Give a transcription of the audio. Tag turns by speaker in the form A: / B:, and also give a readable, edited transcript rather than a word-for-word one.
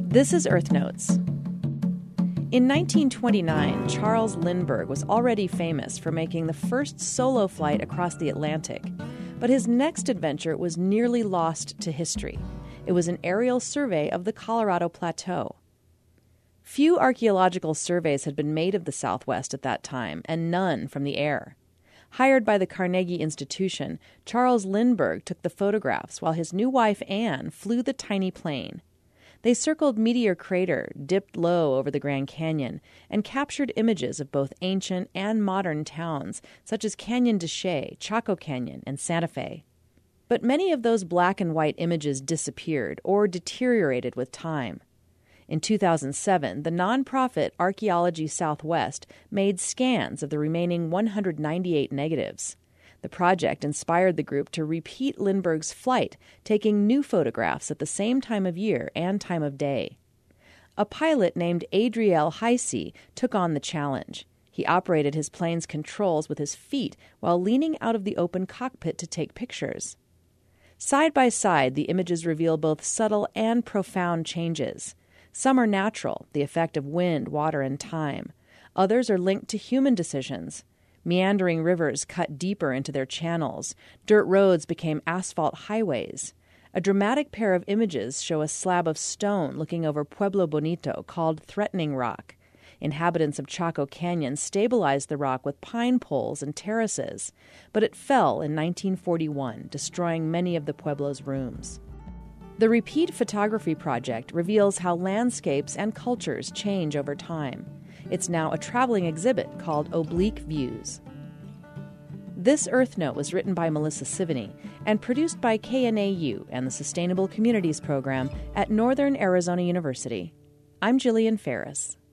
A: This is Earth Notes. In 1929, Charles Lindbergh was already famous for making the first solo flight across the Atlantic, but his next adventure was nearly lost to history. It was an aerial survey of the Colorado Plateau. Few archaeological surveys had been made of the Southwest at that time, and none from the air. Hired by the Carnegie Institution, Charles Lindbergh took the photographs while his new wife, Anne, flew the tiny plane. They circled Meteor Crater, dipped low over the Grand Canyon, and captured images of both ancient and modern towns, such as Canyon de Chelly, Chaco Canyon, and Santa Fe. But many of those black and white images disappeared or deteriorated with time. In 2007, the nonprofit Archaeology Southwest made scans of the remaining 198 negatives. The project inspired the group to repeat Lindbergh's flight, taking new photographs at the same time of year and time of day. A pilot named Adriel Heisey took on the challenge. He operated his plane's controls with his feet while leaning out of the open cockpit to take pictures. Side by side, the images reveal both subtle and profound changes. Some are natural, the effect of wind, water, and time. Others are linked to human decisions. Meandering rivers cut deeper into their channels. Dirt roads became asphalt highways. A dramatic pair of images show a slab of stone looking over Pueblo Bonito called Threatening Rock. Inhabitants of Chaco Canyon stabilized the rock with pine poles and terraces, but it fell in 1941, destroying many of the Pueblo's rooms. The Repeat Photography Project reveals how landscapes and cultures change over time. It's now a traveling exhibit called Oblique Views. This Earth Note was written by Melissa Sivany and produced by KNAU and the Sustainable Communities Program at Northern Arizona University. I'm Jillian Ferris.